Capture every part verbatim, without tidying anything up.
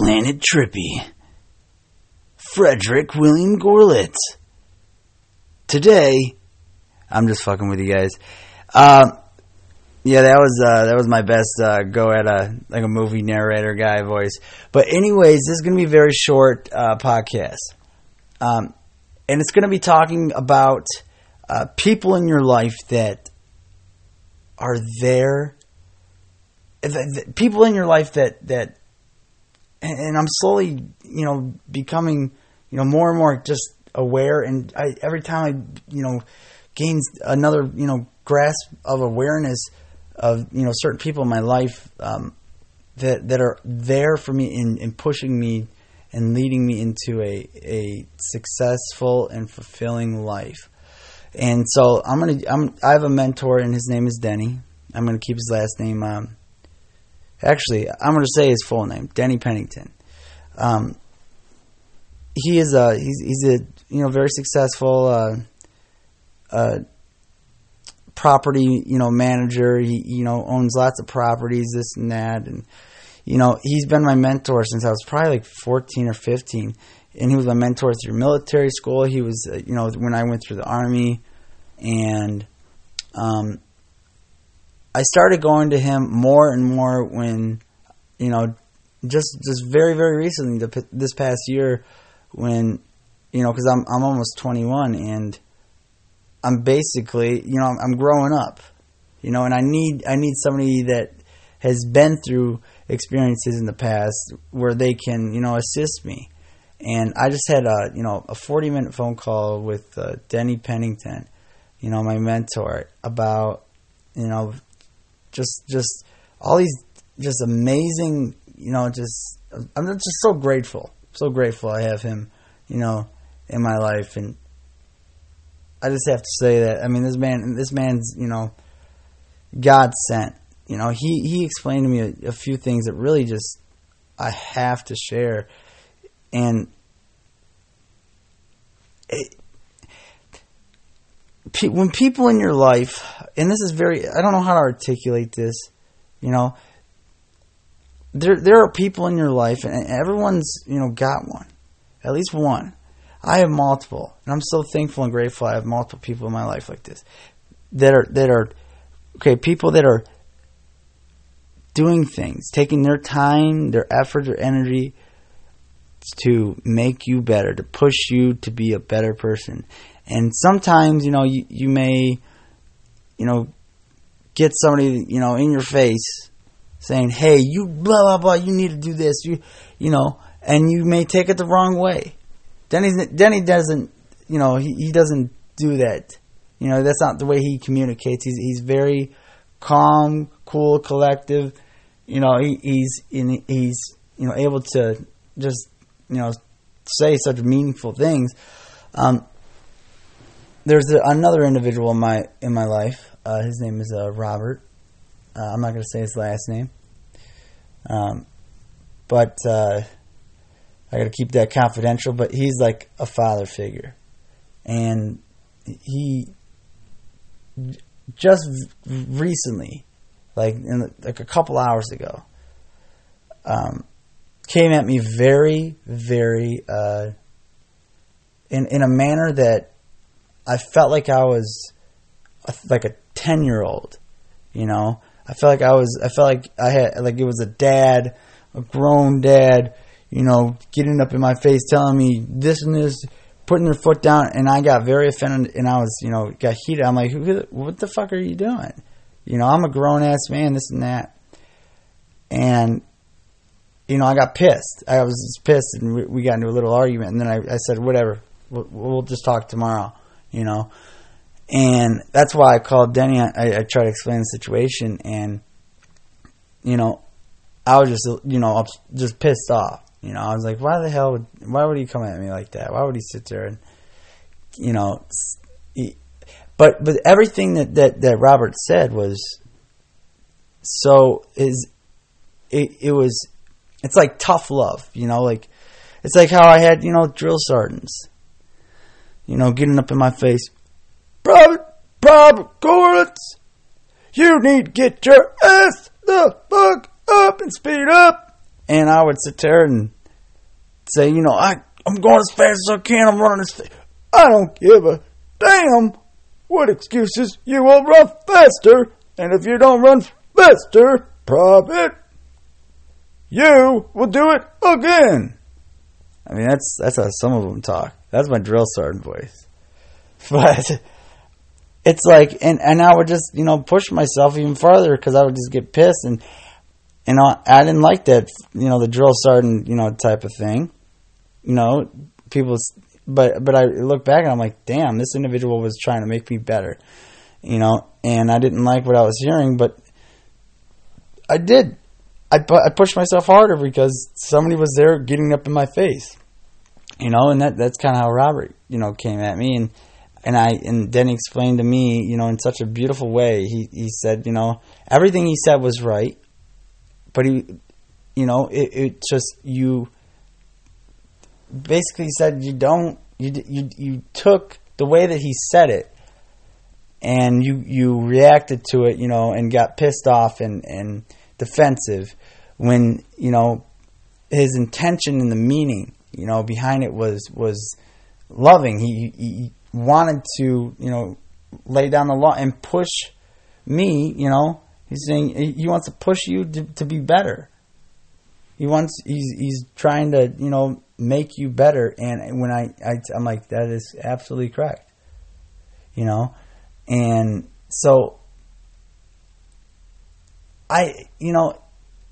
Planet Trippy. Frederick William Gorlitz. Today, I'm just fucking with you guys. Uh, yeah, that was uh, that was my best uh, go at a like a movie narrator guy voice. But anyways, this is gonna be a very short uh, podcast, um, and it's gonna be talking about uh, people in your life that are there. People in your life that that. And I'm slowly, you know, becoming, you know, more and more just aware. And I, every time I, you know, gain another, you know, grasp of awareness of, you know, certain people in my life um, that that are there for me in, in pushing me and leading me into a a successful and fulfilling life. And so I'm gonna, I'm, I have a mentor, and his name is Denny. I'm gonna keep his last name. Um, Actually, I'm going to say his full name, Denny Pennington. Um, he is a he's he's a you know very successful uh, uh, property you know manager. He you know owns lots of properties, this and that, and you know he's been my mentor since I was probably like fourteen or fifteen, and he was my mentor through military school. He was uh, you know when I went through the Army, and um. I started going to him more and more when, you know, just just very, very recently, the, this past year, when, you know, because I'm I'm almost twenty-one, and I'm basically, you know, I'm, I'm growing up, you know, and I need I need somebody that has been through experiences in the past where they can, you know, assist me. And I just had a, you know, a forty minute phone call with uh, Denny Pennington, you know, my mentor, about, you know, Just, just all these, just amazing, you know. Just, I'm just so grateful, so grateful I have him, you know, in my life, and I just have to say that. I mean, this man, this man's, you know, God sent. You know, he he explained to me a, a few things that really just I have to share, and it, when people in your life, and this is very, I don't know how to articulate this, you know, there there are people in your life, and everyone's, you know, got one, at least one. I have multiple, and I'm so thankful and grateful I have multiple people in my life like this, that are, that are, okay, people that are doing things, taking their time, their effort, their energy to make you better, to push you to be a better person. And sometimes, you know, you, you may, you know, get somebody, you know, in your face saying, hey, you blah, blah, blah, you need to do this, you you know, and you may take it the wrong way. Denny, Denny doesn't, you know, he, he doesn't do that. You know, that's not the way he communicates. He's he's very calm, cool, collective. You know, he, he's in, he's, you know, able to just, you know, say such meaningful things. Um, There's a, another individual in my in my life. Uh, his name is uh, Robert. Uh, I'm not going to say his last name, um, but uh, I got to keep that confidential. But he's like a father figure, and he just recently, like in like a couple hours ago, um, came at me very, very uh, in in a manner that I felt like I was a, like a ten-year-old, you know. I felt like I was. I felt like I had like it was a dad, a grown dad, you know, getting up in my face, telling me this and this, putting their foot down, and I got very offended, and I was, you know, got heated. I'm like, what the fuck are you doing? You know, I'm a grown ass man, this and that, and you know, I got pissed. I was just pissed, and we, we got into a little argument, and then I, I said, whatever, we'll, we'll just talk tomorrow. You know, and that's why I called Denny. I, I tried to explain the situation, and you know, I was just, you know, just pissed off. You know, I was like, why the hell would, why would he come at me like that? Why would he sit there and, you know, he, but but everything that, that, that Robert said was so is it it was it's like tough love. You know, like it's like how I had, you know, drill sergeants, you know, getting up in my face, Private, Private Gorlitz, you need to get your ass the fuck up and speed up. And I would sit there and say, you know, I, I'm going as fast as I can, I'm running as fast. I don't give a damn what excuses. You will run faster, and if you don't run faster, Prophet, you will do it again. I mean, that's that's how some of them talk. That's my drill sergeant voice. But it's like, and, and I would just, you know, push myself even farther because I would just get pissed. And, you know, I didn't like that, you know, the drill sergeant, you know, type of thing. You know, people, but, but I look back and I'm like, damn, this individual was trying to make me better. You know, and I didn't like what I was hearing, but I did. I, I pushed myself harder because somebody was there getting up in my face. You know, and that that's kind of how Robert, you know, came at me. And and I and then he explained to me, you know, in such a beautiful way. He he said, you know, everything he said was right, but he, you know, it, it just, you basically said you don't, you you you took the way that he said it, and you you reacted to it, you know, and got pissed off and and defensive when, you know, his intention and the meaning, you know, behind it was was loving. He, he wanted to, you know, lay down the law and push me. You know, he's saying he wants to push you to, to be better. He wants he's he's trying to, you know, make you better. And when I, I I'm like, that is absolutely correct. You know, and so I, you know,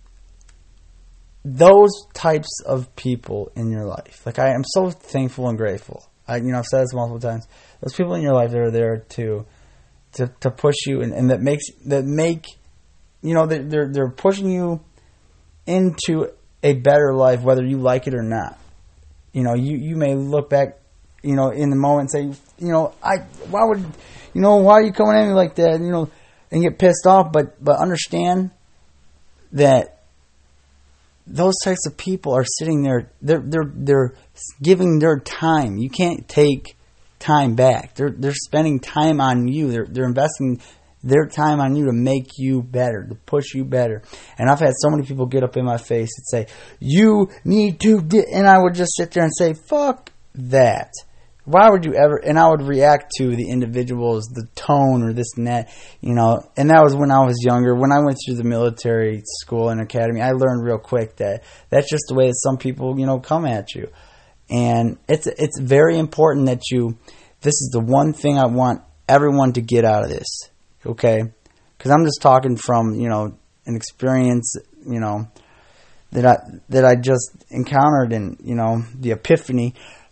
those types of people in your life, like I am so thankful and grateful. I, you know, I've said this multiple times. Those people in your life that are there to, to, to push you, and, and that makes that make, you know, they're, they're they're pushing you into a better life, whether you like it or not. You know, you, you may look back, you know, in the moment and say, you know, I why would, you know, why are you coming at me like that? You know, and get pissed off, but but understand that those types of people are sitting there. They're they're they're giving their time. You can't take time back. They're they're spending time on you. They're they're investing their time on you to make you better, to push you better. And I've had so many people get up in my face and say, "You need to," di-, and I would just sit there and say, "Fuck that." Why would you ever? And I would react to the individuals, the tone, or this and that, you know. And that was when I was younger. When I went through the military school and academy, I learned real quick that that's just the way that some people, you know, come at you. And it's it's very important that you. This is the one thing I want everyone to get out of this, okay? Because I'm just talking from, you know, an experience, you know, that I that I just encountered, and, you know, the epiphany.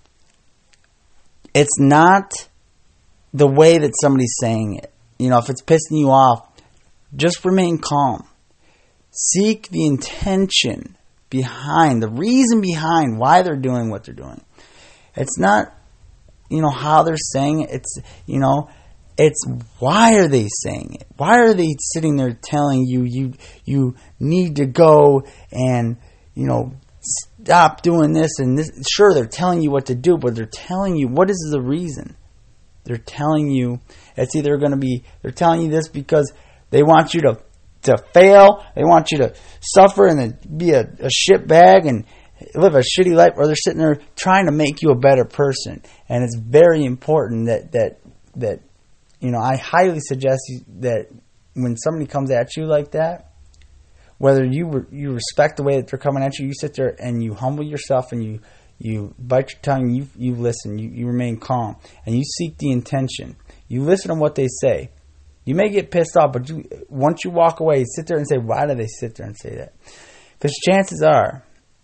It's not the way that somebody's saying it. You know, if it's pissing you off, just remain calm. Seek the intention behind, the reason behind why they're doing what they're doing. It's not, you know, how they're saying it. It's, you know, it's why are they saying it? Why are they sitting there telling you you you need to go and, you know, stop doing this and this? Sure, they're telling you what to do, but they're telling you, what is the reason? They're telling you, it's either going to be, they're telling you this because they want you to, to fail, they want you to suffer and then be a, a shit bag and live a shitty life, or they're sitting there trying to make you a better person. And it's very important that, that, that, you know, I highly suggest you, that when somebody comes at you like that, whether you re- you respect the way that they're coming at you, you sit there and you humble yourself and you, you bite your tongue, and you you listen, you, you remain calm, and you seek the intention. You listen to what they say. You may get pissed off, but you, once you walk away, you sit there and say, why do they sit there and say that? Because chances are,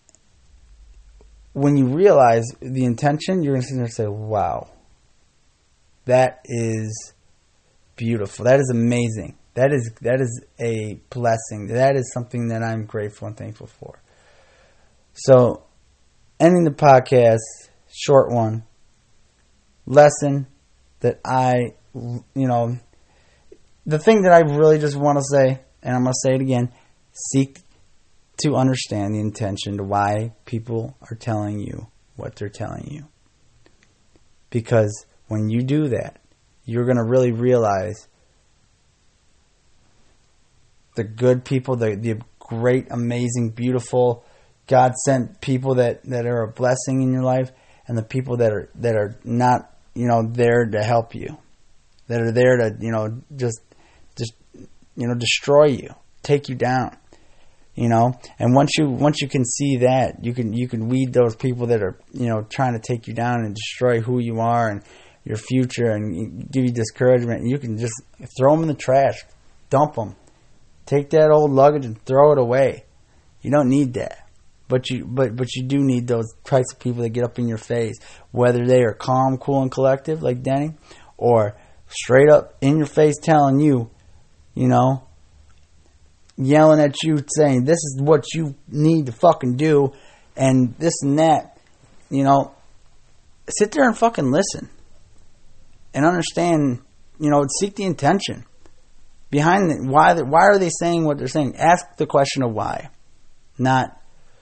when you realize the intention, you're going to sit there and say, wow, that is beautiful. That is amazing. That is that is a blessing. That is something that I'm grateful and thankful for. So, ending the podcast, short one, lesson that I, you know, the thing that I really just want to say, and I'm going to say it again, seek to understand the intention to why people are telling you what they're telling you. Because when you do that, you're going to really realize the good people, the, the great, amazing, beautiful, God sent people that, that are a blessing in your life, and the people that are that are not, you know, there to help you, that are there to, you know, just just you know, destroy you, take you down. You know, and once you once you can see that, you can you can weed those people that are, you know, trying to take you down and destroy who you are and your future and give you discouragement. And you can just throw them in the trash, dump them, take that old luggage and throw it away. You don't need that, but you but but you do need those types of people that get up in your face, whether they are calm, cool, and collective like Denny, or straight up in your face telling you, you know, yelling at you, saying this is what you need to fucking do, and this and that. You know, sit there and fucking listen, and understand. You know, seek the intention behind it. Why? Why are they saying what they're saying? Ask the question of why, not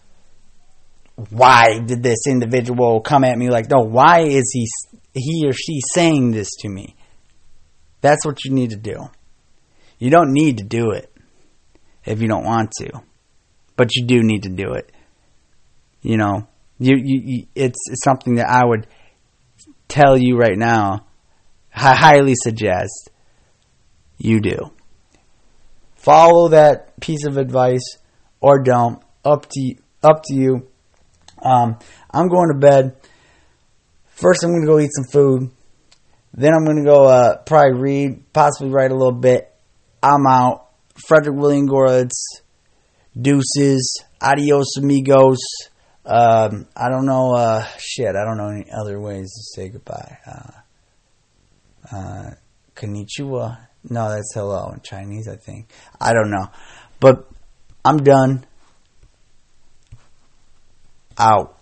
why did this individual come at me like? No, why is he he or she saying this to me? That's what you need to do. You don't need to do it if you don't want to, but you do need to do it. You know, you, you, you it's, it's something that I would tell you right now. I highly suggest you do. Follow that piece of advice or don't. Up to you, up to you. Um, I'm going to bed. First, I'm going to go eat some food. Then I'm going to go uh, probably read, possibly write a little bit. I'm out. Frederick William Goritz, deuces, adios amigos. Um, I don't know, uh, shit, I don't know any other ways to say goodbye. Uh, uh, konnichiwa? No, that's hello in Chinese, I think. I don't know. But I'm done. Out.